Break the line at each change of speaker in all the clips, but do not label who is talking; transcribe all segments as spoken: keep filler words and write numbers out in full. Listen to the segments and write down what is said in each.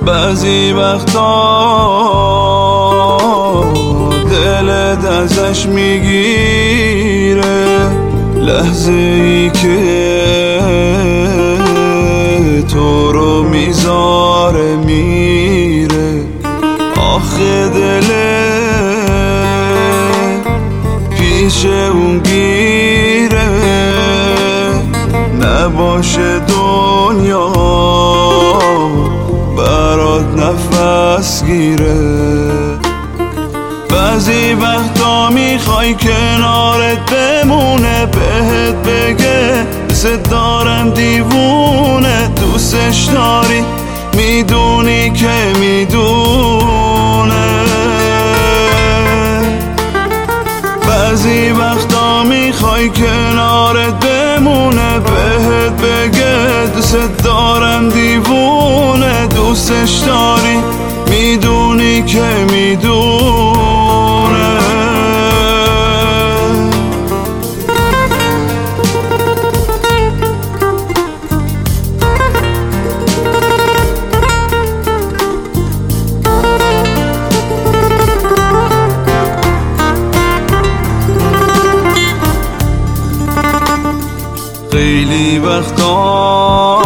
بعضی وقتا دلت ازش میگیره، لحظه ای که تو رو میذاره میره. آخه دله پیش اون گیره، نباشه دنیا برات نفس گیره. بعضی وقتا میخوای کنارت بمونه، بهت بگه دوست دارم دیوونه، دوستش داری میدونی که میدونه. بعضی وقتا میخوای کنارت بمونه، بهت بگه دوست دارم دیوونه، دوستش داری میدونی که میدونه. خیلی وقتا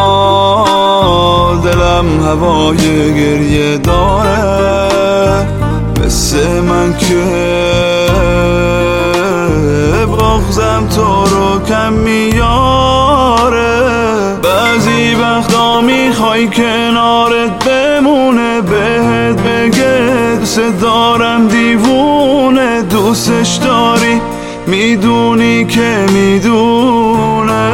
دلم هوای گریه داره، مثل من که بغضم تو رو کم میاره. بعضی وقتا میخوای کنارت بمونه، بهت بگه دوست دارم دیوونه، دوستش داری میدونی که میدونه.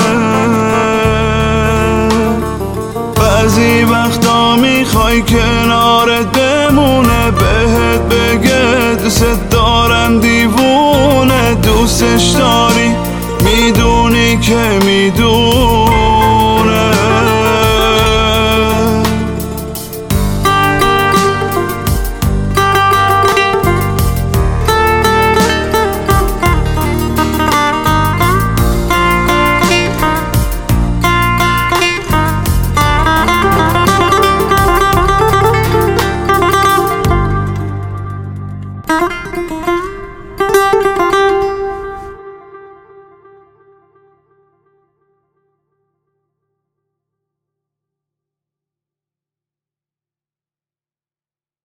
بعضی وقتا میخوای کنارت بمونه، بهت بگه دوست دارم دیوونه، دوستش داری میدونی که میدونه.